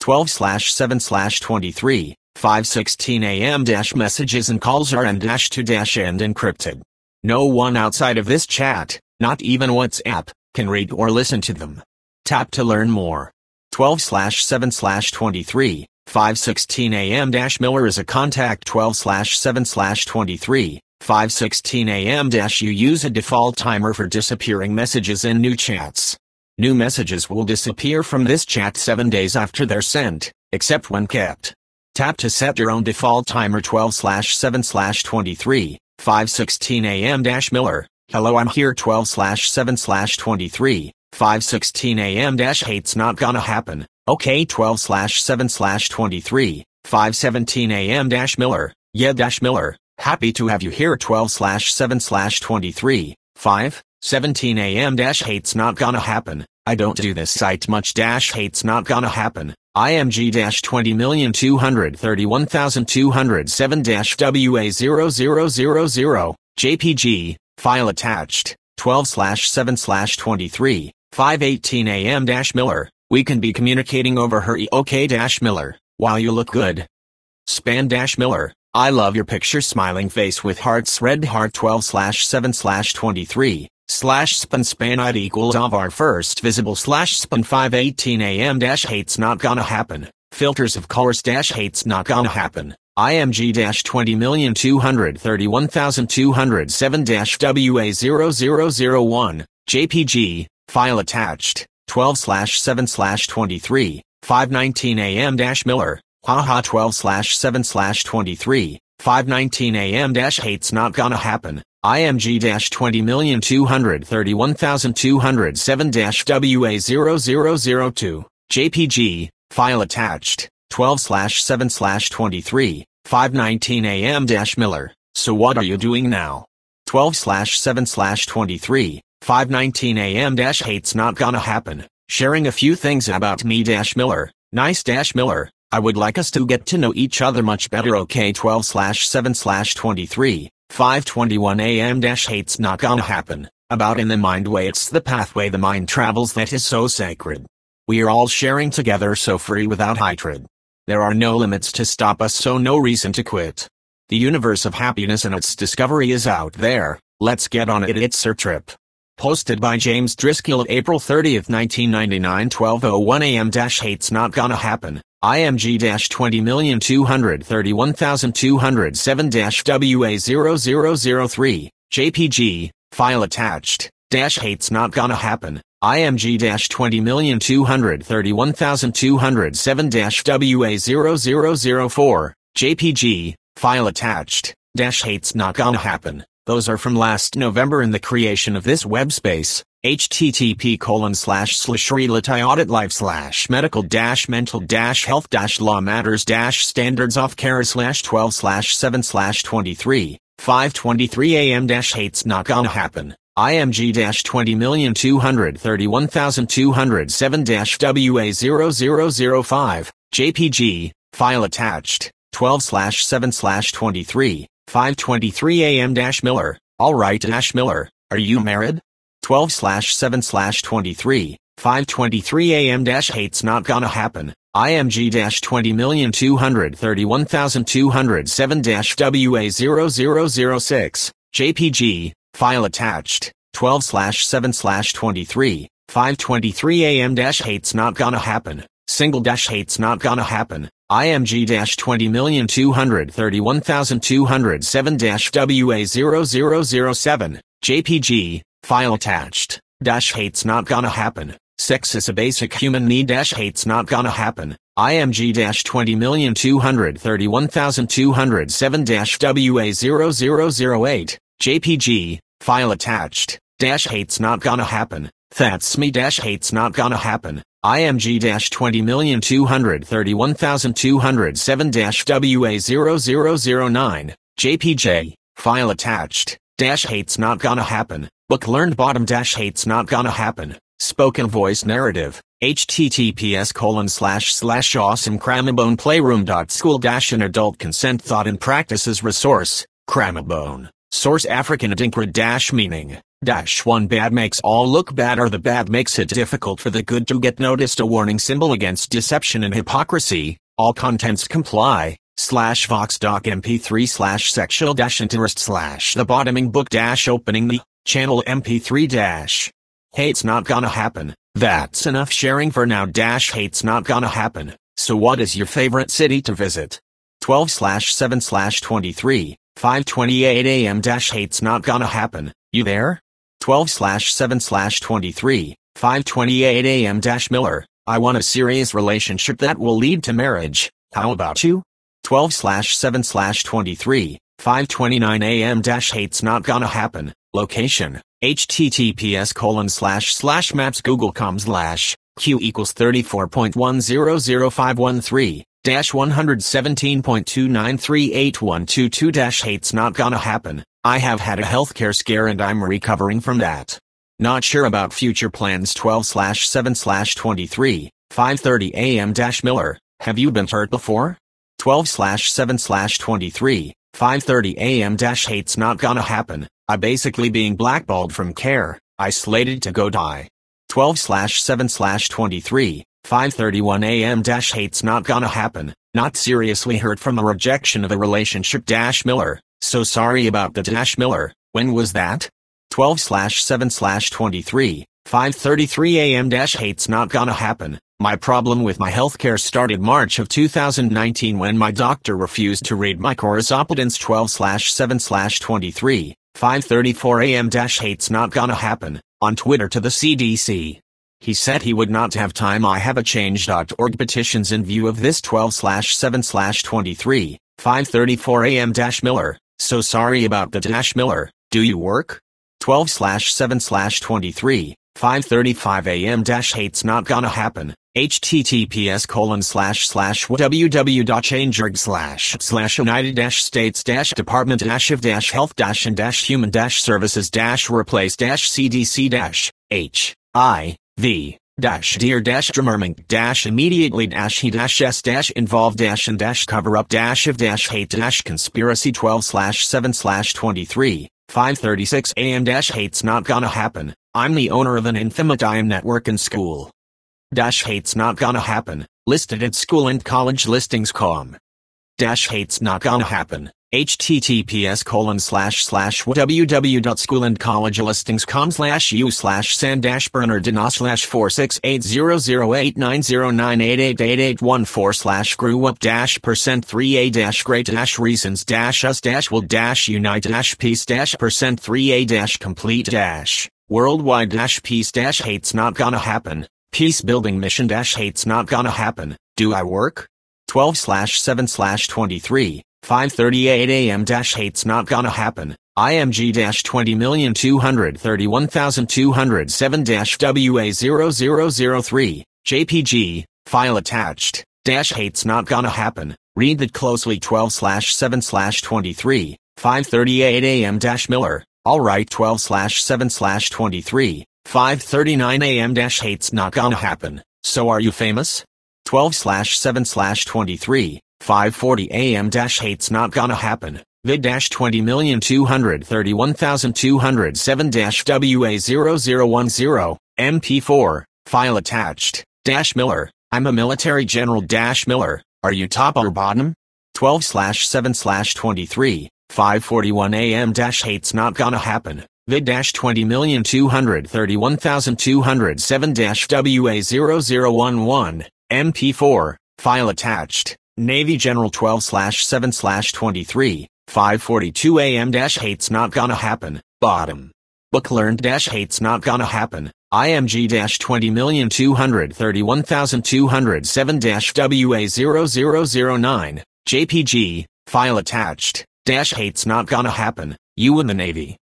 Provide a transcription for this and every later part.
12/7/23, 5:16 a.m. Messages and calls are end-to-end encrypted. No one outside of this chat, not even WhatsApp, can read or listen to them. Tap to learn more. 12/7/23, 5:16 a.m. Miller is a contact. 12/7/23, 5:16 a.m. You use a default timer for disappearing messages in new chats. New messages will disappear from this chat 7 days after they're sent, except when kept. Tap to set your own default timer. 12/7/23, 5:16 a.m. Miller, hello, I'm here. 12/7/23, 5:16 a.m. Hate's not gonna happen, okay. 12/7/23, 5:17 a.m. Miller, yeah. Miller, happy to have you here. 12/7/23, 5:17 a.m. Hate's not gonna happen, I don't do this site much. Hate's not gonna happen, IMG $20,231,207-WA0000, JPG, file attached, 12/7/23, 5:18 a.m. Miller, we can be communicating over her okay. Miller, while you look good. Span Miller, I love your picture. Smiling face with hearts. Red heart. 12/7/23, /span ID equals of our first visible /span 5:18 a.m. Hate's not gonna happen, filters of colors. Hate's not gonna happen, IMG $20,231,207-WA0001, JPG, file attached, 12/7/23, 5:19 a.m. Miller, haha. 12/7/23, 5:19 a.m. Hate's not gonna happen, IMG $20,231,207-WA0002, JPG, file attached, 12/7/23, 5:19 a.m. Miller, so what are you doing now? 12/7/23, 5:19 a.m. Hate's not gonna happen, sharing a few things about me. Miller, nice. Miller, I would like us to get to know each other much better, okay. 12/7/23, 5:21 a.m. Hate's not gonna happen, about in the mind way. It's the pathway the mind travels that is so sacred. We are all sharing together, so free without hatred. There are no limits to stop us, so no reason to quit. The universe of happiness and its discovery is out there, let's get on it. It's our trip. Posted by James Driscoll, April 30, 1999, 12:01 a.m. Hate's not gonna happen, IMG $20,231,207-WA0003, JPG, file attached, Hate's not gonna happen, IMG $20,231,207-WA0004, JPG, file attached, Hate's not gonna happen. Those are from last November. In the creation of this web space, http://reality-audit-life/medical-mental-health-law matters-standards of care /12/7/23, 5:23 a.m. Hate's not gonna happen, IMG $20,231,207-WA0005, JPG, file attached, 12/7/23, 5:23 a.m. Miller, alright. Miller, are you married? 12/7/23, 5:23 a.m. Hate's not gonna happen, IMG $20,231,207-WA0006, JPG, file attached, 12/7/23, 5:23 a.m. Hate's not gonna happen, single. Hate's not gonna happen, IMG $20,231,207-WA0007, JPG, file attached, Hate's not gonna happen, sex is a basic human need. Hate's not gonna happen, IMG $20,231,207-WA0008, JPG, file attached, Hate's not gonna happen, that's me. Hate's not gonna happen, IMG $20,231,207-WA0009, JPG, file attached, Hate's not gonna happen, book learned. Bottom. Hate's not gonna happen, spoken voice narrative, https://awesomecramaboneplayroom.school. An adult consent thought and practices resource, Cramabone, source African Adinkra. Meaning, 1 Bad makes all look bad, or the bad makes it difficult for the good to get noticed. A warning symbol against deception and hypocrisy. All contents comply. /vox.mp3/sexual-interest/ the bottoming book opening the channel mp3 hate's not gonna happen. That's enough sharing for now. Hate's not gonna happen. So what is your favorite city to visit? 12/7/23 5:28 a.m. Hate's not gonna happen. You there? 12/7/23 5:28 a.m. Miller, I want a serious relationship that will lead to marriage. How about you? 12/7/23 5:29 a.m. Hate's not gonna happen. Location: https://maps google.com/q = 34.100513 117.293812 hate's not gonna happen. I have had a healthcare scare and I'm recovering from that. Not sure about future plans. 12/7/23 5:30 a.m. Miller, have you been hurt before? 12/7/23 5:30 a.m. hate's not gonna happen. I basically being blackballed from care, isolated to go die. 12/7/23 5:31 a.m. hate's not gonna happen. Not seriously hurt from a rejection of a relationship. Miller, so sorry about the Miller. When was that? 12/7/23 5:33 a.m. hate's not gonna happen. My problem with my healthcare started March of 2019 when my doctor refused to read my correspondence. 12/7/23 5:34 a.m. hate's not gonna happen. On Twitter to the CDC. He said he would not have time. I have a change.org petitions in view of this. 12/7/23 5:34 a.m. Miller, so sorry about the Miller. Do you work? 12/7/23 5:35 a.m. hate's not gonna happen. https://www.changerg/health-investigates-human-services-iv-dear-involved-of-hate-conspiracy. 12/7/23 5:36 a.m. hate's not gonna happen. I'm the owner of an infamous network and school. Hate's not gonna happen. Listed at school and college listings.com. Hate's not gonna happen. https://www.schoolandcollegeListings.com/u/-san-burner-denosslash 468009888814/grew-up-%3a-great-reasons-us-will-dash-unite-peace-% 3a-complete-. World Peace Building Mission. Hate's not gonna happen. 12/7/23 5:38 a.m. Hate's not gonna happen. IMG-202207-WA0003 JPG file attached. Hate's not gonna happen. Read that closely. 12/7/23 5:38 a.m. Miller, alright. 12/7/23 5:39 a.m. Hate's not gonna happen. So are you famous? 12/7/23 5:40 a.m. Hate's not gonna happen. vid-20231207-WA0010 MP4 file attached. Miller, I'm a military general. Miller, are you top or bottom? 12/7/23 5:41 a.m. Hate's not gonna happen. vid-20231207-WA0011 MP4 file attached. Navy General. 12/7/23 5:42 a.m. Hate's not gonna happen. Bottom. Book learned. Hate's not gonna happen. IMG-2031207-WA0009 JPG file attached. Hate's not gonna happen. You in the Navy.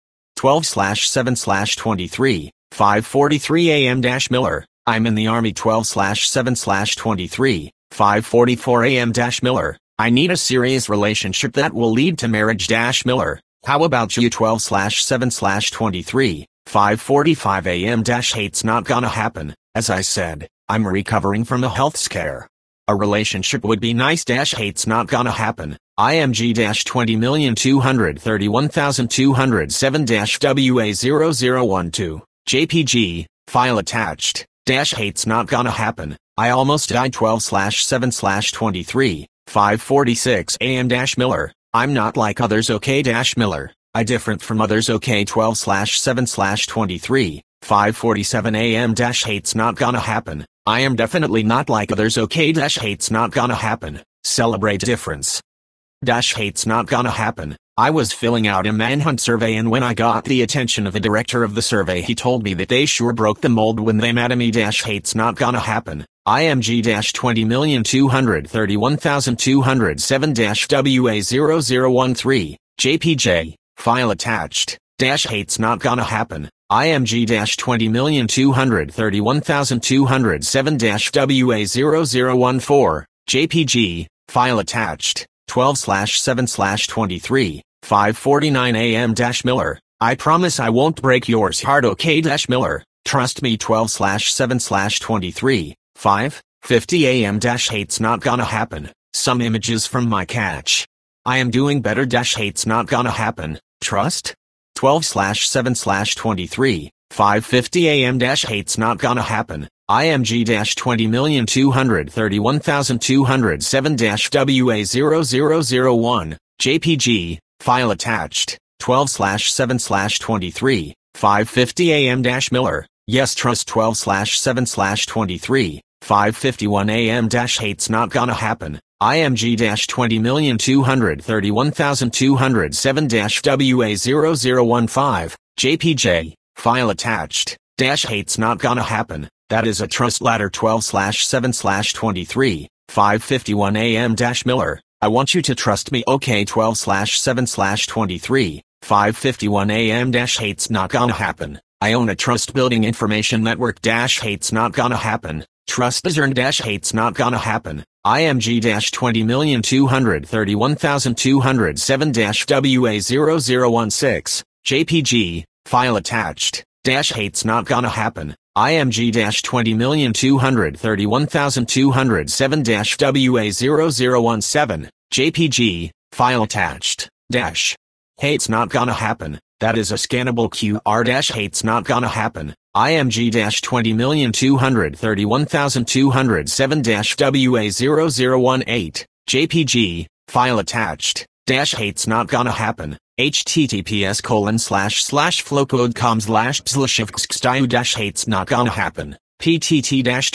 12/7/23 5:43 a.m. Miller, I'm in the Army. 12/7/23 5:44 a.m. Miller, I need a serious relationship that will lead to marriage. Miller, how about you? 12/7/23 5:45 a.m. Hate's not gonna happen. As I said, I'm recovering from a health scare. A relationship would be nice dash hate's not gonna happen. IMG dash 20,231,207 dash WA0012. JPG, file attached. Dash hate's not gonna happen. I almost died 12/7/23, 5:46 a.m. dash Miller. I'm not like others okay dash Miller. I different from others okay 12/7/23, 5:47 a.m. dash hate's not gonna happen. I am definitely not like others okay dash hate's not gonna happen. Celebrate difference. Dash hate's not gonna happen. I was filling out a manhunt survey and when I got the attention of the director of the survey he told me that they sure broke the mold when they mad at me dash hate's not gonna happen. IMG dash 20,231,207 dash WA0013. JPJ, file attached. Dash hate's not gonna happen. IMG dash 20,231,207 dash WA0014. JPG, file attached. 12/7/23, 5:49 a.m. dash Miller. I promise I won't break yours heart okay dash Miller. Trust me 12/7/23, 5:50 a.m. dash hate's not gonna happen. Some images from my catch. I am doing better dash hate's not gonna happen. Trust? 12/7/23, 5:50 a.m. dash hate's not gonna happen. IMG dash 20,231,207 dash WA0001. JPG, file attached. 12/7/23, 5:50 a.m. dash Miller. Yes trust 12/7/23, 5:51 a.m. dash hate's not gonna happen. IMG dash 20,231,207 dash WA0015. JPJ, file attached. Dash hate's not gonna happen. That is a trust ladder 12/7/23, 5:51 a.m. dash Miller. I want you to trust me okay 12/7/23, 5:51 a.m. dash hate's not gonna happen. I own a trust building information network dash hate's not gonna happen. Trust is earned dash hate's not gonna happen. IMG dash 20,231,207 dash WA0016. JPG, file attached. Dash hate's not gonna happen. IMG dash 20,231,207 dash WA0017. JPG, file attached. Dash hate's not gonna happen. That is a scannable QR dash hate's not gonna happen. IMG dash 20,231,207 dash WA0018. JPG, file attached. Dash hate's not gonna happen. https://flowcode.com//pslashivkstyu dash hate's not gonna happen. PTT dash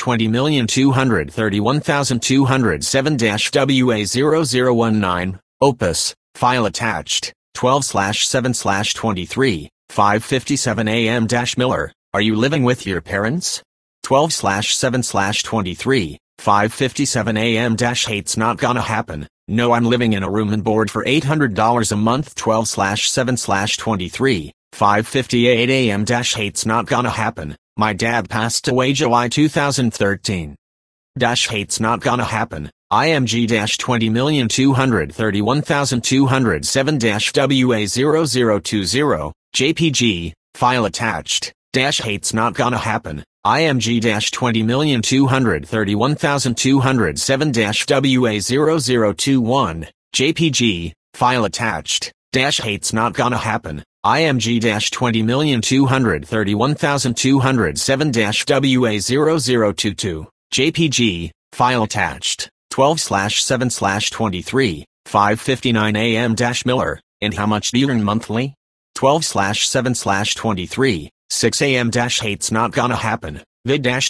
20,231,207 dash WA0019. Opus, file attached. 12/7/23, 5:57 a.m. dash Miller. Are you living with your parents? 12/7/23, 5:57 a.m. dash hate's not gonna happen. No, I'm living in a room and board for $800 a month 12/7/23, 5:58 a.m. dash hate's not gonna happen. My dad passed away July 2013. Dash hate's not gonna happen. IMG dash 20,231,207 dash WA0020. JPG, file attached. Dash hate's not gonna happen. IMG dash 20,231,207 dash WA0021. JPG, file attached. Dash hate's not gonna happen. IMG dash 20,231,207 dash WA0022. JPG, file attached. 12/7/23, 5:59 a.m. dash Miller. And how much do you earn monthly? 12/7/23, 6 a.m. dash hate's not gonna happen. Vid dash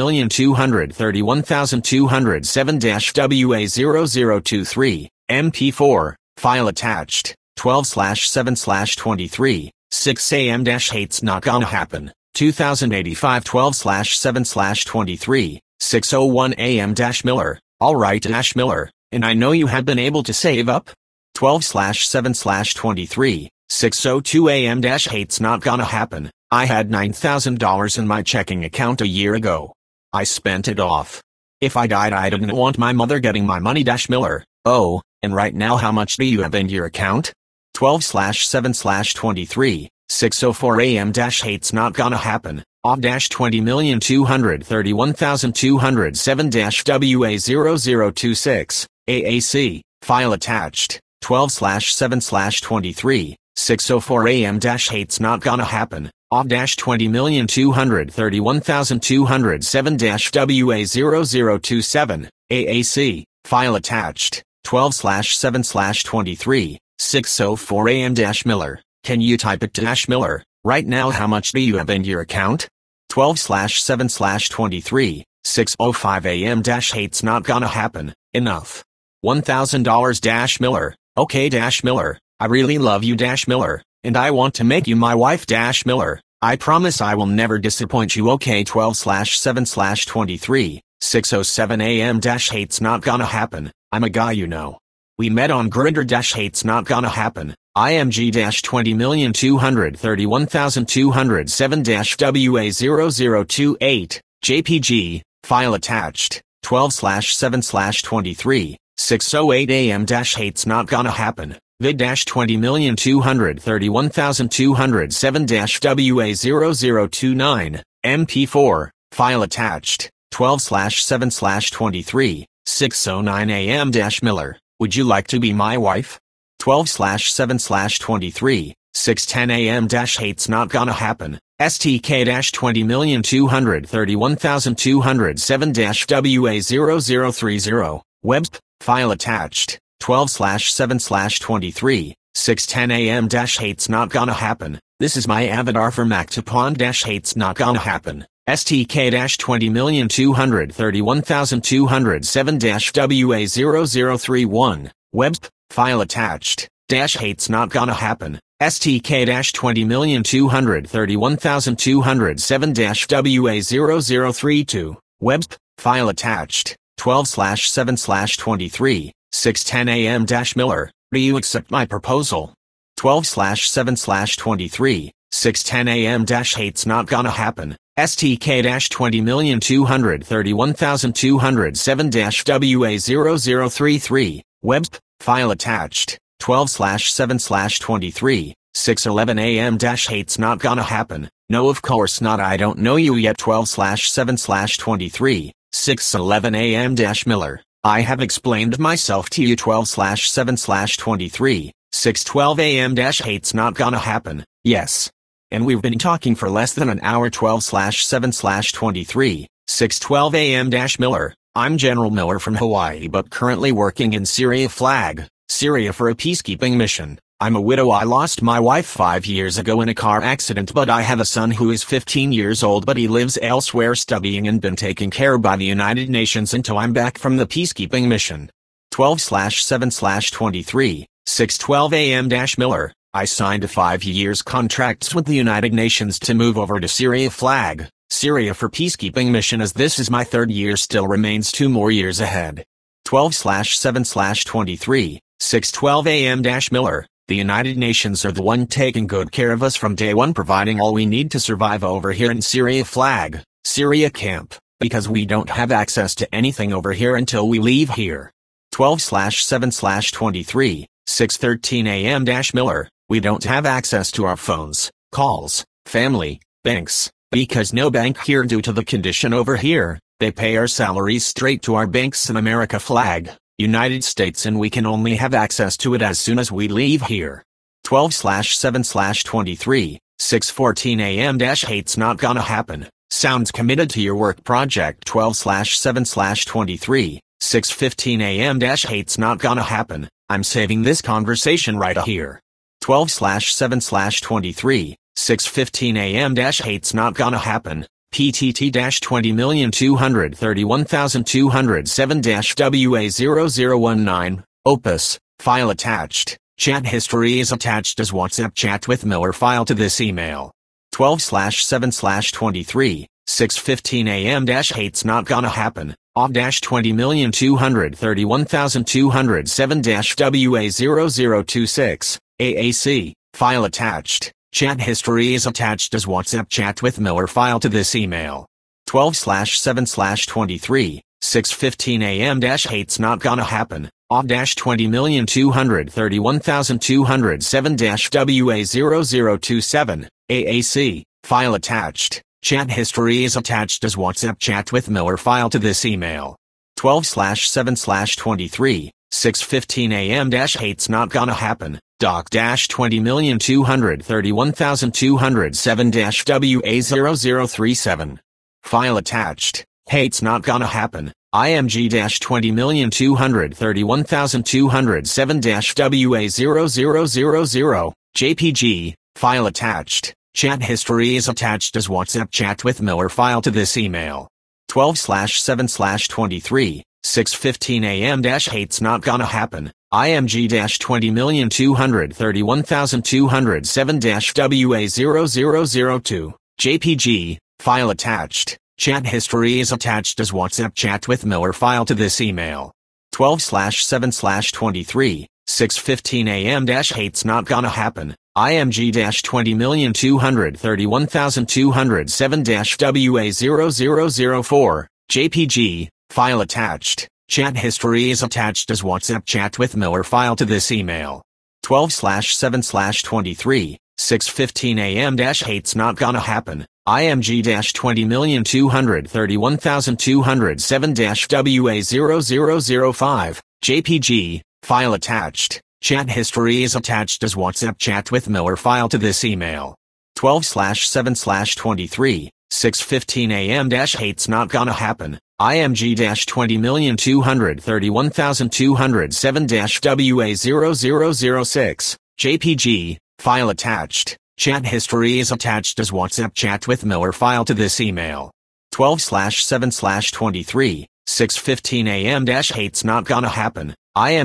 20,231,207 dash WA0023. MP4, file attached. 12/7/23, 6 a.m. dash hate's not gonna happen. 2085 12/7/23, 6:01 a.m. dash Miller. Alright dash Miller, and I know you have been able to save up. 12/7/23, 6:02 a.m. dash hate's not gonna happen. I had $9,000 in my checking account a year ago. I spent it off. If I died I didn't want my mother getting my money dash Miller. Oh, and right now how much do you have in your account? 12/7/23, 6:04 a.m. dash hate's not gonna happen. OB-20231231,207-WA0026, AAC, file attached, 12/7/23, 6:04 a.m.-Hate's not gonna happen, OB-20231231,207-WA0027, AAC, file attached, 12/7/23, 6:04 a.m.-Miller, can you type it to Miller, right now how much do you have in your account? 12/7/23, 6:05 a.m.-Hate's not gonna happen, enough. $1,000 Miller, okay Miller, I really love you Miller, and I want to make you my wife Miller, I promise I will never disappoint you okay 12/7/23, 6:07 a.m.-Hate's not gonna happen, I'm a guy you know. We met on Grindr Hate's not gonna happen, IMG-20231207-WA0028, JPG, file attached, 12/7/23, 6:08 a.m.-Hate's not gonna happen, vid-20231207-WA0029, MP4, file attached, 12/7/23, 6:09 a.m.-Miller, would you like to be my wife? 12/7/23, 6:10 a.m.-Hate's not gonna happen, STK-20231207-WA0030, WebP, file attached, 12/7/23, 6:10 a.m.-Hate's not gonna happen, this is my avatar for Mactapon-Hate's not gonna happen, STK-20231207-WA0031, WebP, file attached, Hate's not gonna happen, STK-20231207-WA0032, WebP, file attached, 12/7/23, 6:10 a.m.-Miller, do you accept my proposal? 12/7/23, 6:10 a.m.-Hate's not gonna happen, STK-20231207-WA0033, WebP, file attached, 12/7/23, 6:11 a.m.-Hate's not gonna happen, no of course not I don't know you yet 12/7/23, 6:11 a.m.-Miller, I have explained myself to you 12/7/23, 6:12 a.m.-Hate's not gonna happen, yes. And we've been talking for less than an hour 12/7/23, 6:12 a.m.-Miller, I'm General Miller from Hawaii but currently working in Syria Flag, Syria for a peacekeeping mission. I'm a widow. I lost my wife 5 years ago in a car accident but I have a son who is 15 years old but he lives elsewhere studying and been taken care of by the United Nations until I'm back from the peacekeeping mission. 12/7/23, 6:12 a.m.-Miller, I signed a 5 years contracts with the United Nations to move over to Syria Flag, Syria for peacekeeping mission as this is my 3rd year still remains 2 more years ahead. 12/7/23, 6:12 a.m.-Miller, the United Nations are the one taking good care of us from day one providing all we need to survive over here in Syria Flag, Syria camp, because we don't have access to anything over here until we leave here. 12/7/23, 6:13 a.m.-Miller, we don't have access to our phones, calls, family, banks, because no bank here due to the condition over here, they pay our salaries straight to our banks in America Flag, United States and we can only have access to it as soon as we leave here. 12/7/23, 6:14 a.m.-Hate's not gonna happen, sounds committed to your work project 12/7/23, 6:15 a.m.-Hate's not gonna happen, I'm saving this conversation right here. 12/7/23, 6:15 a.m.-Hate's not gonna happen, PTT-20231207-WA0019, Opus, file attached, chat history is attached as WhatsApp chat with Miller file to this email. 12/7/23, 6:15 a.m.-Hate's not gonna happen, OB-20231207-WA0026, AAC, file attached, chat history is attached as WhatsApp chat with Miller file to this email. 12/7/23, 6:15 a.m.-Hate's not gonna happen, OB-20231207-WA0027, AAC, file attached, Chat history is attached as WhatsApp chat with Miller file to this email. 12/7/23, 6:15 a.m. -8's not gonna happen. Doc-20231207-WA0037. File attached. Hate's not gonna happen. IMG-20231207-WA0000. JPG. File attached. Chat history is attached as WhatsApp chat with Miller file to this email. 12/7/23, 6:15 a.m. -8's not gonna happen. IMG-20231207-WA0002. JPG. File attached. Chat history is attached as WhatsApp chat with Miller file to this email. 12/7/23, 6:15 a.m. -8's not gonna happen. IMG-20231207-WA0004. JPG. File attached. Chat history is attached as WhatsApp chat with Miller file to this email. 12/7/23, 6:15 a.m. -8's not gonna happen. IMG-20231207-WA0005. JPG. File attached. Chat history is attached as WhatsApp chat with Miller file to this email. 12/7/23, 6:15 a.m. -8's not gonna happen. IMG-20231207-WA0006. JPG. File attached. Chat history is attached as WhatsApp chat with Miller file to this email. 12/7/23, 6:15 a.m. -8's not gonna happen.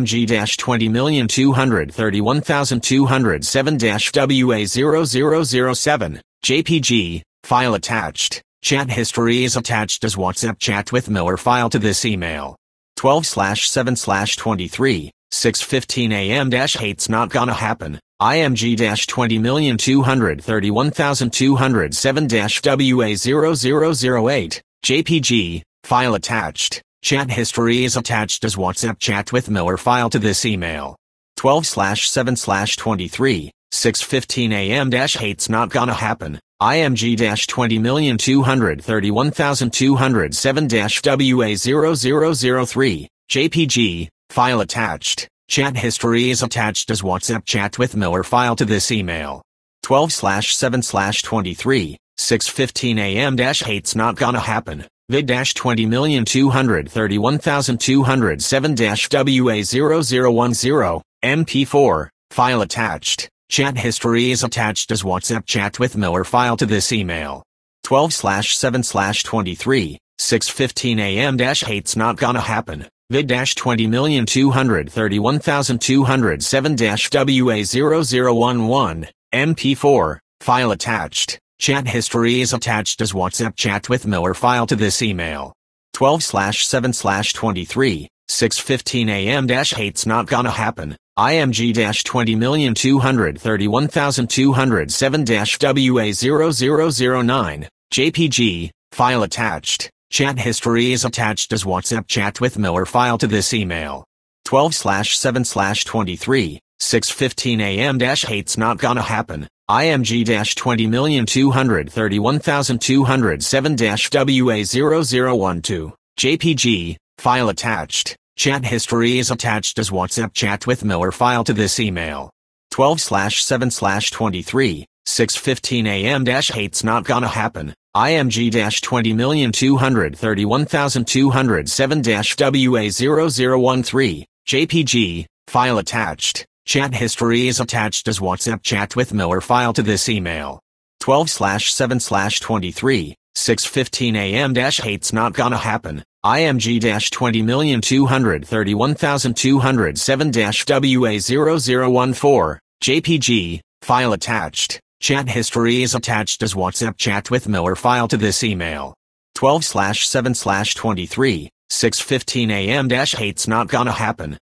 IMG-20231207-WA0007. JPG. File attached. Chat history is attached as WhatsApp chat with Miller file to this email. 12/7/23, 6:15 a.m. -8's not gonna happen. IMG-20231207-WA0008. JPG. File attached. Chat history is attached as WhatsApp chat with Miller file to this email. 12/7/23, 6:15 a.m. -8's not gonna happen. IMG-20231207-WA0003. JPG. File attached. Chat history is attached as WhatsApp chat with Miller file to this email. 12/7/23, 6:15 a.m. -8's not gonna happen. Vid-20231207-WA0010. MP4. File attached. Chat history is attached as WhatsApp chat with Miller file to this email. 12/7/23, 6:15 a.m. -8's not gonna happen. Vid-20231207-WA0011. MP4. File attached. Chat history is attached as WhatsApp chat with Miller file to this email. 12/7/23, 6:15 a.m. -8's not gonna happen. IMG-20231207-WA0009. JPG. File attached. Chat history is attached as WhatsApp chat with Miller file to this email. 12/7/23, 6:15 a.m. -8's not gonna happen. IMG-20231207-WA0012. JPG. File attached. Chat history is attached as WhatsApp chat with Miller file to this email. 12/7/23, 6:15 a.m. -8's not gonna happen. IMG-20231207-WA0013. JPG. File attached. Chat history is attached as WhatsApp chat with Miller file to this email. 12/7/23, 6:15 a.m. -8's not gonna happen. IMG-20231207-WA0014. JPG. File attached. Chat history is attached as WhatsApp chat with Miller file to this email. 12/7/23, 6:15 a.m. -8's not gonna happen.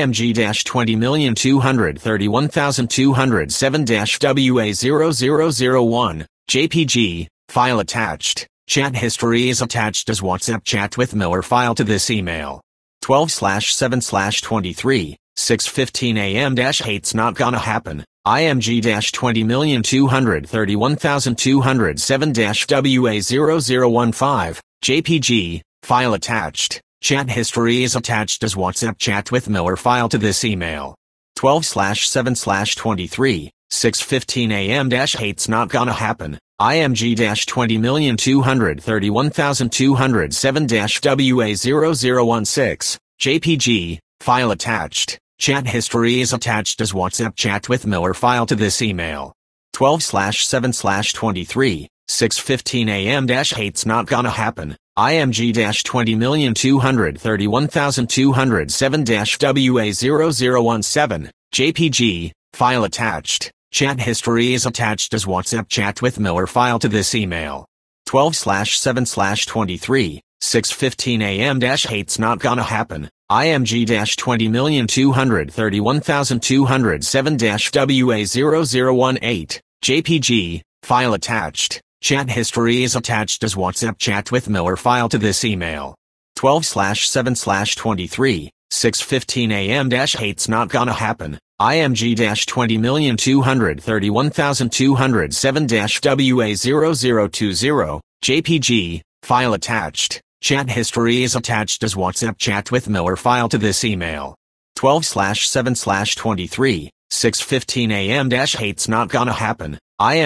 IMG-20231207-WA0001. JPG. File attached. Chat history is attached as WhatsApp chat with Miller file to this email. 12/7/23, 6:15 a.m. -8's not gonna happen. IMG-20231207-WA0015, JPG, file attached. Chat history is attached as WhatsApp chat with Miller file to this email. 12/7/23, 6:15 a.m. Hate's not gonna happen. IMG-20231207-WA0016, JPG, file attached. Chat history is attached as WhatsApp chat with Miller file to this email. 12/7/23, 6:15 a.m. Hate's not gonna happen. IMG-20231207-WA0017, JPG, file attached. Chat history is attached as WhatsApp chat with Miller file to this email. 12/7/23, 6:15 a.m. Hate's not gonna happen. IMG-20231207-WA0018, JPG, file attached. Chat history is attached as WhatsApp chat with Miller file to this email. 12/7/23, 6:15 a.m. Hate's not gonna happen. IMG-20231207-WA0020, JPG, file attached. Chat history is attached as WhatsApp chat with Miller file to this email. 12/7/23, 6:15 a.m. Hate's not gonna happen.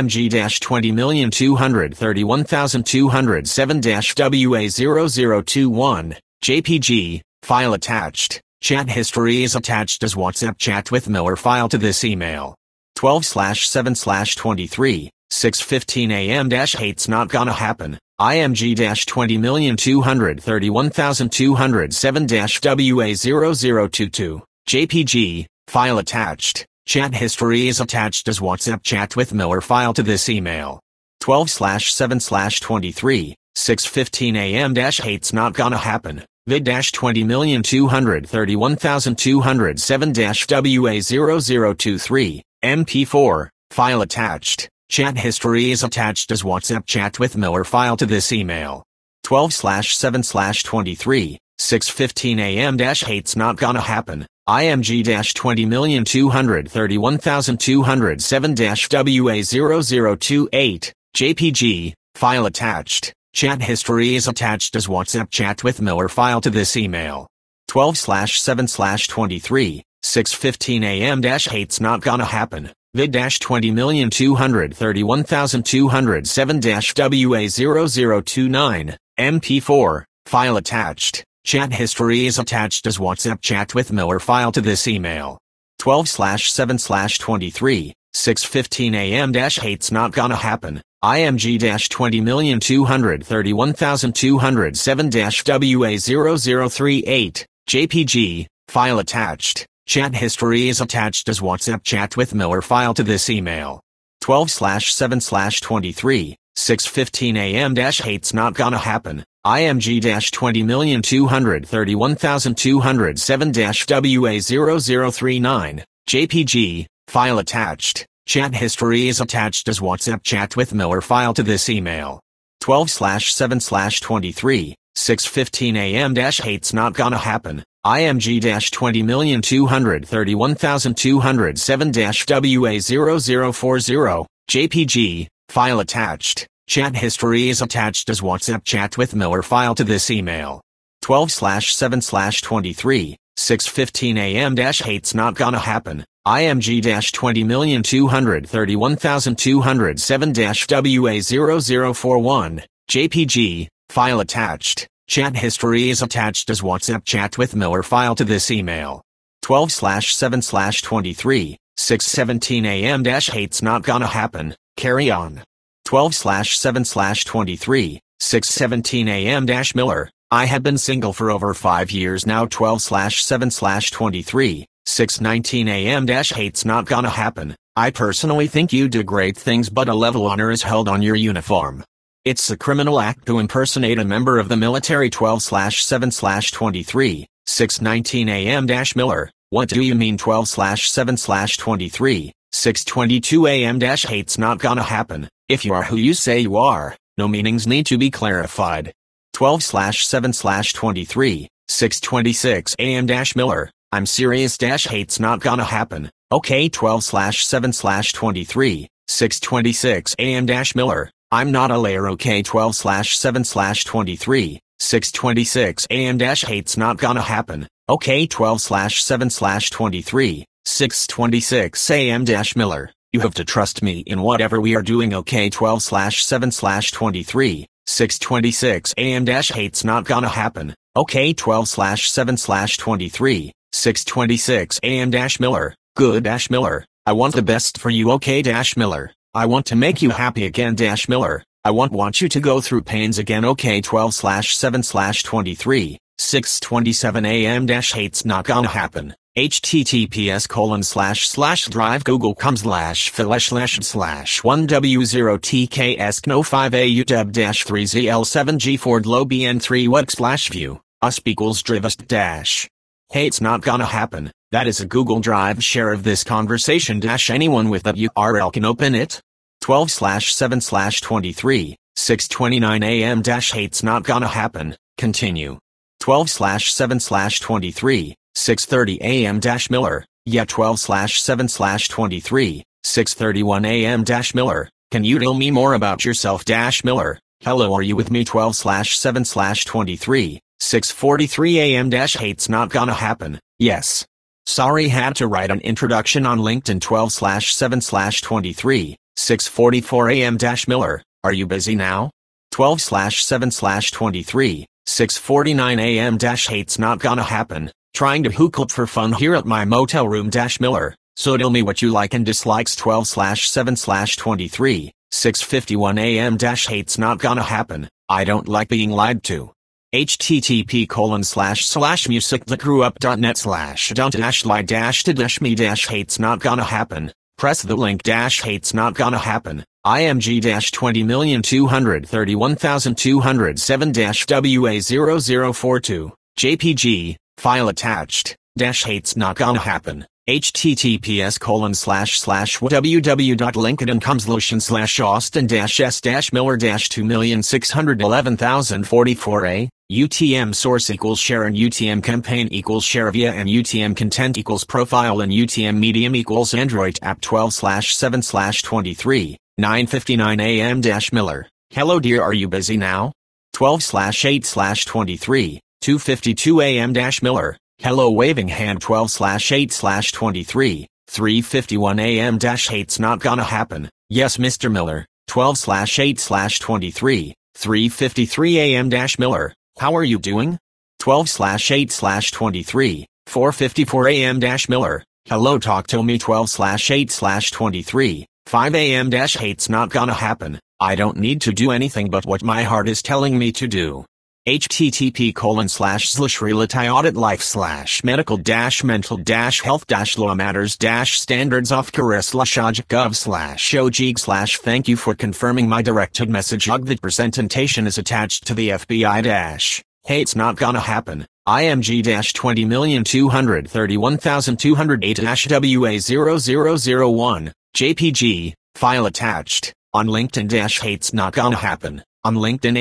IMG-20231207-WA0021, JPG, file attached. Chat history is attached as WhatsApp chat with Miller file to this email. 12/7/23, 6:15 a.m. Hate's not gonna happen. IMG-20231207-WA0022, JPG, file attached. Chat history is attached as WhatsApp chat with Miller file to this email. 12/7/23, 6:15 a.m. Hate's not gonna happen. Vid-20231207-WA0023, MP4, file attached. Chat history is attached as WhatsApp chat with Miller file to this email. 12/7/23, 6:15 a.m. Hate's not gonna happen. IMG-20231207-WA0028, JPG, file attached. Chat history is attached as WhatsApp chat with Miller file to this email. 12/7/23, 6:15 a.m. Hate's not gonna happen. Vid-20231207-WA0029, MP4, file attached. Chat history is attached as WhatsApp chat with Miller file to this email. 12/7/23, 6:15 a.m. Hate's not gonna happen. IMG-20231207-WA0038, JPG, file attached. Chat history is attached as WhatsApp chat with Miller file to this email. 12/7/23, 6:15 a.m. Hate's not gonna happen. IMG-20231207-WA0039, JPG, file attached. Chat history is attached as WhatsApp chat with Miller file to this email. 12/7/23, 6:15 a.m. Hate's not gonna happen. IMG-20231207-WA0040, JPG, file attached. Chat history is attached as WhatsApp chat with Miller file to this email. 12/7/23, 6:15 a.m. Hate's not gonna happen. IMG-20231207-WA0041, JPG, file attached. Chat history is attached as WhatsApp chat with Miller file to this email. 12/7/23, 6:17 a.m. Hate's not gonna happen. Carry on. 12/7/23, 6:17 a.m. Miller, I have been single for over 5 years now. 12/7/23, 6:19 a.m. Hate's not gonna happen. I personally think you do great things, but a level honor is held on your uniform. It's a criminal act to impersonate a member of the military. 12/7/23, 6:19 a.m. Miller, what do you mean? 12/7/23, 6:22 a.m. Hate's not gonna happen. If you are who you say you are, no meanings need to be clarified. 12/7/23, 6:26 a.m. Miller, I'm serious. Hate's not gonna happen. Okay 12/7/23, 6:26 a.m. Miller, I'm not a layer. Okay 12/7/23, 6:26 a.m. Hate's not gonna happen. Okay 12/7/23, 6:26 a.m. Miller, you have to trust me in whatever we are doing. Okay 12/7/23, 6:26 a.m. Hate's not gonna happen. Okay 12/7/23, 6:26 a.m. Miller, good Miller, I want the best for you. Okay Miller, I want to make you happy again. Miller, I want you to go through pains again. Okay 12/7/23, 6:27 a.m. Hate's not gonna happen. https://drive google.com/1w0tks no5auteb-3zl7 g ford low bn3 web/view usp equals drivest dash. Hate's not gonna happen. That is a Google Drive share of this conversation. Anyone with that URL can open it. 12/7/23, 6:29 a.m. Hate's not gonna happen. Continue. 12/7/23, 6:30 a.m. Miller, yeah 12/7/23, 6:31 a.m. Miller, can you tell me more about yourself? Miller, hello, are you with me? 12/7/23, 6:43 a.m. Hate's not gonna happen. Yes. Sorry, had to write an introduction on LinkedIn. 12/7/23, 6:44 a.m. Miller, are you busy now? 12/7/23, 6:49 a.m. Hate's not gonna happen. Trying to hook up for fun here at my motel room. Miller, so tell me what you like and dislikes. 12/7/23, 6:51 a.m. Hate's not gonna happen. I don't like being lied to. http://musicthatgrew-up.net/don't-lie-to-me-hate's not gonna happen. Press the link. Hate's not gonna happen. IMG-20,231,207-WA0042, JPG, file attached. Hate's not gonna happen. https://www.linkedin.com/austin-s-miller-2611044a, UTM source equals share and UTM campaign equals share via and UTM content equals profile and UTM medium equals Android app. 12/7/23, 9:59 a.m. Miller, hello dear, are you busy now? 12/8/23, 2:52 a.m. Miller, hello waving hand. 12/8/23, 3:51 a.m. Hate's not gonna happen. Yes Mr. Miller, 12/8/23, 3:53 a.m. Miller, how are you doing? 12/8/23, 4:54 a.m. Miller, hello talk to me. 12/8/23, 5 a.m. Hate's not gonna happen. I don't need to do anything but what my heart is telling me to do. http://life/medical-mental-health-law matters-standards-of-career/gov/ojig/ thank you for confirming my directed message. That presentation is attached to the FBI- Hate's not gonna happen. IMG-20,231,208-WA0001, JPG, file attached. On LinkedIn. Hate's not gonna happen. On LinkedIn.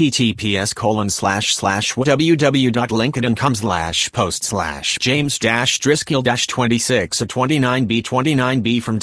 https://www.linkedin.com/post/James-Driscoll-26-29b from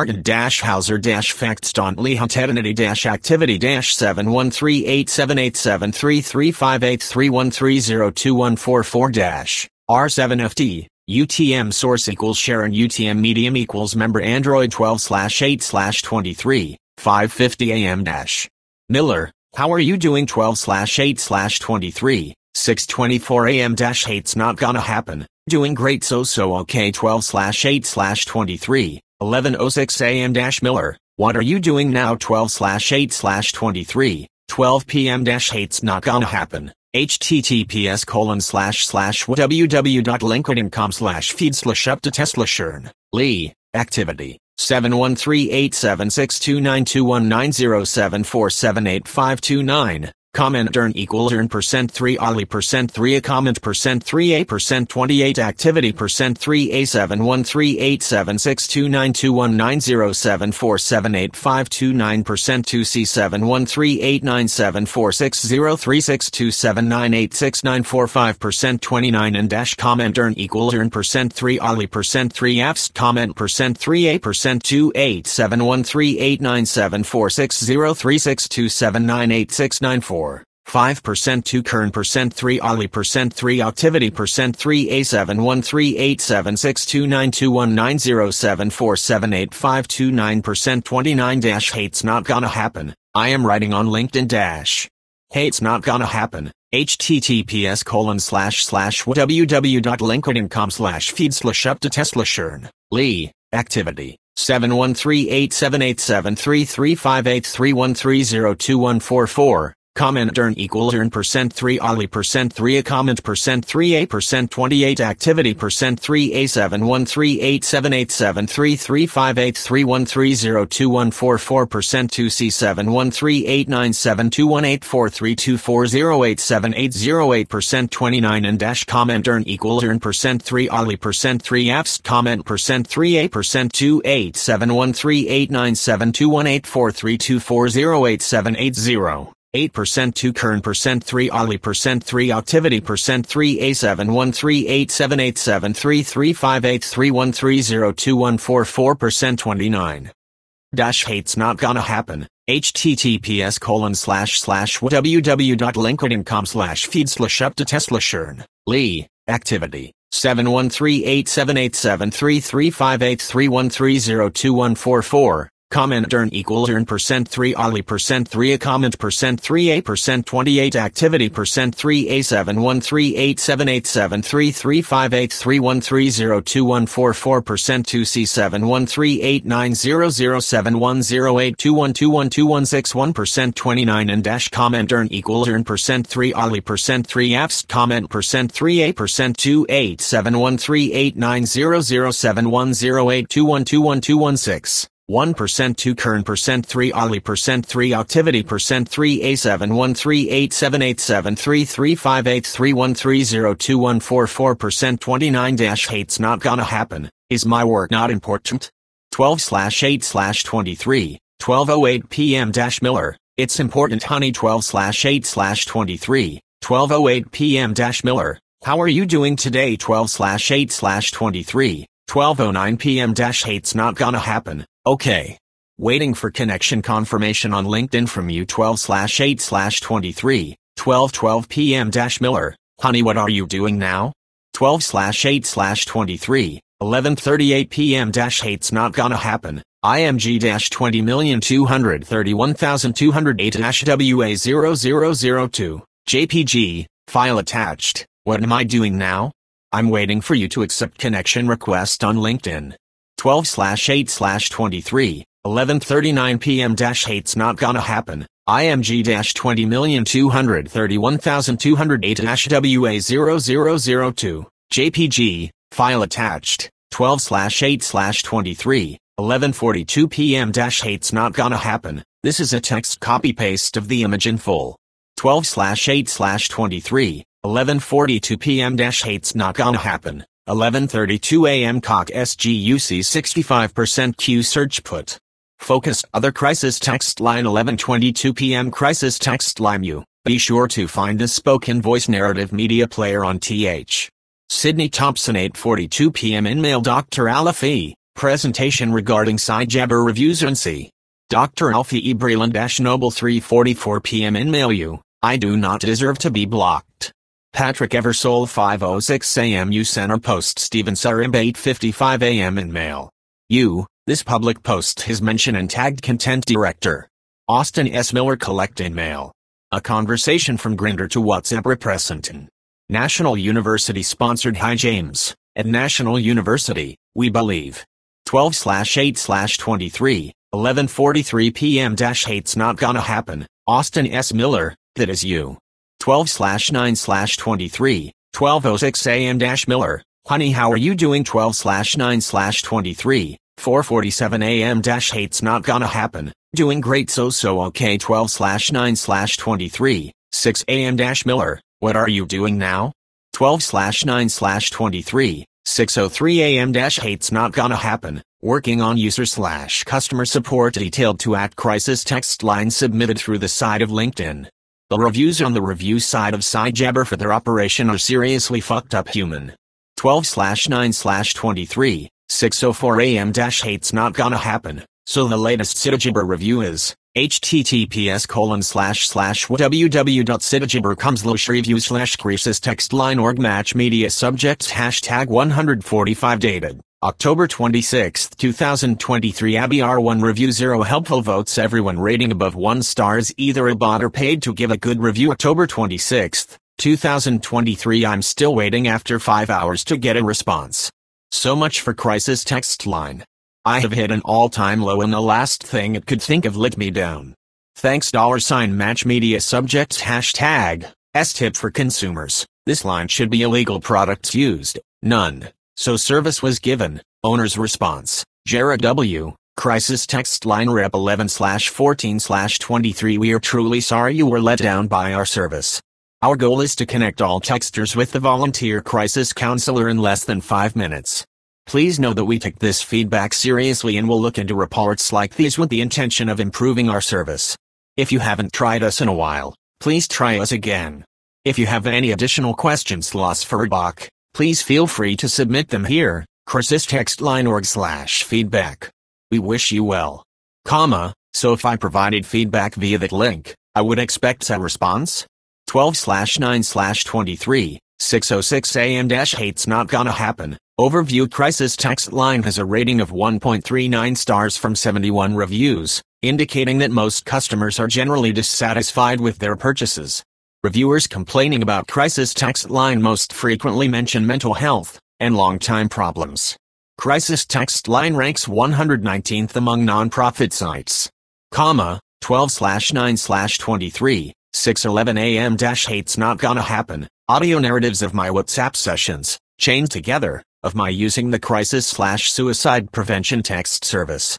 Martin-Hauser-Facts.ly-Activity-713873831302144- R7FT, UTM source equals share and UTM medium equals member Android. 12/8/23, 5:50 a.m. Miller, how are you doing? 12/8/23, 6:24 a.m. Hate's not gonna happen. Doing great. So okay. 12/8/23, 11:06 a.m. Miller, what are you doing now? 12/8/23, 12 p.m. Hate's not gonna happen. https://www.linkedin.com/feed/up-to-Tesla-Shern, Lee, activity, 7138762921907478529, Comment earn equals earn %3 Ollie %3 a comment %3 a %28 activity %3 a 7138762921907478529% 2 c 71387460362798694 5% 29 and comment earn equals earn %3 Ollie %3 apps comment %3 a %287138974603627986994 5% 2 kern %3 Ollie %3 activity %3 a 7138762921907478529% 29 hates not gonna happen. I am writing on LinkedIn hates not gonna happen. https://www.linkedin.com/feed/up-to-test/Lee Lee activity 71387335831302144 comment earn equals earn %3 Ollie %3 a comment %3 a %28 activity %3 a 71387335831302144% 2 c 7138972184324087808% 29 and comment earn equals earn %3 Ollie %3 apps comment %3 a %287138972184324087808 8% 2 kern %3 Ollie %3 activity %3 a 71387335831302144% 29 hates not gonna happen. https://www.linkedin.com/feed/up-to-test/Lee Lee activity 71387335831302144 comment earn equals earn %3 Ollie %3 a comment %3 a %28 activity %3 a 71387335831302144% 2 c 7138900710821212161% 29 and comment earn equals earn %3 Ollie %3 apps comment %3 a %287138900710821212116 1% 2 kern %3 Ollie %3 activity %3 a 71387335831302144% 29 hates not gonna happen. Is my work not important? 12/8/23 12:08 p.m. Miller it's important honey 12/8/23 12:08 p.m. Miller how are you doing today 12/8/23 12:09 p.m. hates not gonna happen. Okay. Waiting for connection confirmation on LinkedIn from you 12/8/23, 12:12 p.m. Miller. Honey, what are you doing now? 12/8/23, 11:38 p.m. Hates not gonna happen. IMG-20231208-WA0002. JPG, file attached. What am I doing now? I'm waiting for you to accept connection request on LinkedIn. 12/8/23, 11:39 p.m. Hates not gonna happen. IMG-20231208-WA0002. JPG, file attached. 12/8/23, 11:42 p.m. Hates not gonna happen. This is a text copy-paste of the image in full. 12/8/23, 11:42 p.m. Hates not gonna happen. 11:32 a.m. Cock SGUC 65% Q search put. Focus other crisis text line 11:22 p.m. crisis text line you. Be sure to find the spoken voice narrative media player on TH. Sydney Thompson 8:42 p.m. InMail Dr. Alafi. Presentation regarding Sci-Jabber reviews and C. Dr. Alfie E. Breland-Noble 3:44 p.m. InMail you. I do not deserve to be blocked. Patrick Eversole 5:06 a.m. You Center Post Stephen Sarimb 8:55 a.m. InMail you. This public post has mentioned and tagged Content Director Austin S. Miller. Collect InMail. A conversation from Grindr to WhatsApp representing. National University sponsored. Hi James. At National University, we believe. 12/8/23, 11:43 p.m. Hates not gonna happen. Austin S. Miller, that is you. 12/9/23, 12:06 a.m. Miller, honey, how are you doing? 12/9/23, 4:47 a.m. Hates not gonna happen. Doing great, so okay. 12/9/23, 6 a.m. Miller, what are you doing now? 12/9/23, 6:03 a.m. Hate's not gonna happen, working on user/customer support detailed to @crisis text line submitted through the side of LinkedIn. The reviews on the review side of SiteJabber for their operation are seriously fucked up human. 12/9/23, 6:04 a.m. Hate's not gonna happen, so the latest SiteJabber review is https://www.sitajabber.com/review/crisis text line org match media subjects #145 dated October 26, 2023 Abby R1 review 0 helpful votes everyone rating above 1 stars either a bot or paid to give a good review October 26, 2023 I'm still waiting after 5 hours to get a response. So much for crisis text line. I have hit an all-time low and the last thing it could think of let me down. Thanks $match media subjects #S-tip for consumers. This line should be illegal products used, none. So service was given. Owner's response, Jared W., crisis text line rep 11/14/23 we are truly sorry you were let down by our service. Our goal is to connect all texters with the volunteer crisis counselor in less than 5 minutes. Please know that we take this feedback seriously and will look into reports like these with the intention of improving our service. If you haven't tried us in a while, please try us again. If you have any additional questions lost for Bach, please feel free to submit them here, crisistextline.org/feedback. We wish you well. So if I provided feedback via that link, I would expect a response? 12/9/23, 6:06 a.m. Hate's not gonna happen. Overview crisis text line has a rating of 1.39 stars from 71 reviews, indicating that most customers are generally dissatisfied with their purchases. Reviewers complaining about crisis text line most frequently mention mental health and long-time problems. Crisis text line ranks 119th among non-profit sites. 12/9/23, 6:11 a.m. Hate's not gonna happen. Audio narratives of my WhatsApp sessions, chained together, of my using the crisis/suicide prevention text service.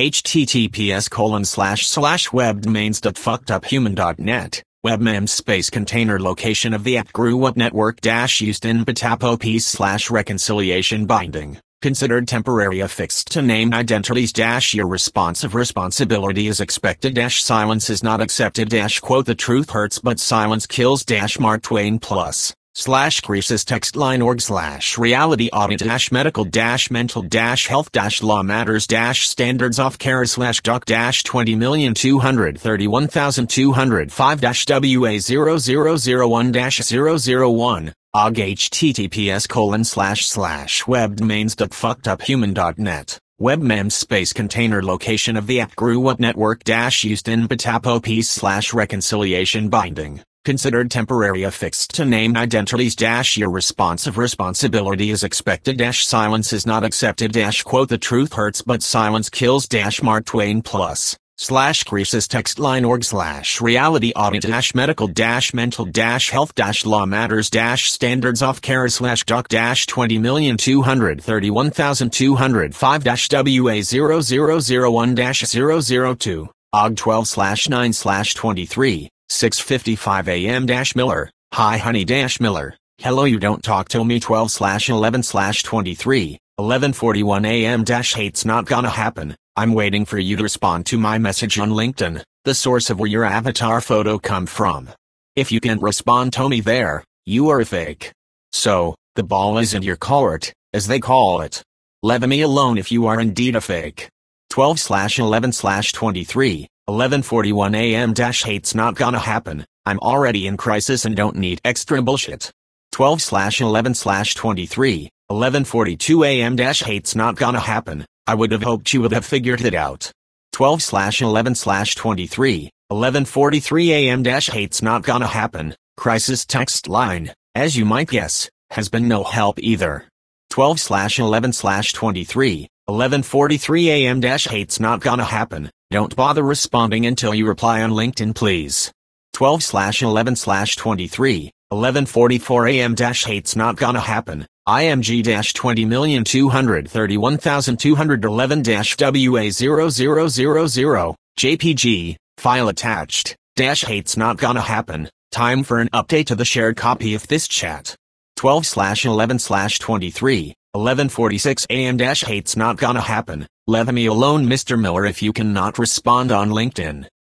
https://webdomains.fuckeduphuman.net, webmem space container location of the @GRUWUP network used in Batapo peace/reconciliation binding, considered temporary affixed to named identities your responsive responsibility is expected silence is not accepted quote the truth hurts but silence kills Mark Twain plus. /crisis text line org/reality audit medical mental health law matters standards of care /doc 20231205 WA0001-001 OG https://webdomains.fuckeduphuman.net, webmem space container location of the @GRUWUP network used in Batapo peace/reconciliation binding, considered temporary affixed to named identities your responsive responsibility is expected silence is not accepted quote the truth hurts but silence kills Mark Twain plus. /crisis text line org/reality audit medical mental health law matters standards of care /doc 20231205 WA0001-002 OG 12/9/23 6:55 a.m. Miller, hi honey Miller, hello you don't talk to me 12/11/23, 11:41 a.m. Hate's not gonna happen, I'm waiting for you to respond to my message on LinkedIn, the source of where your avatar photo come from. If you can't respond to me there, you are a fake. So, the ball is in your court, as they call it. Leave me alone if you are indeed a fake. 12/11/23, 11:41 a.m. Hate's not gonna happen, I'm already in crisis and don't need extra bullshit. 12/11/23, 11:42 a.m. Hate's not gonna happen, I would have hoped you would have figured it out. 12/11/23, 11:43 a.m. Hate's not gonna happen, crisis text line, as you might guess, has been no help either. 12/11/23, 11:43 a.m. Hate's not gonna happen, don't bother responding until you reply on LinkedIn please. 12/11/23, 11:44 a.m. Hate's not gonna happen, IMG 20,231,211 WA0000, JPG, file attached, hate's not gonna happen, Time for an update to the shared copy of this chat. 12/11/23, 11:46 a.m. Hate's not gonna happen. Leave me alone, Mr. Miller. If you cannot respond on LinkedIn,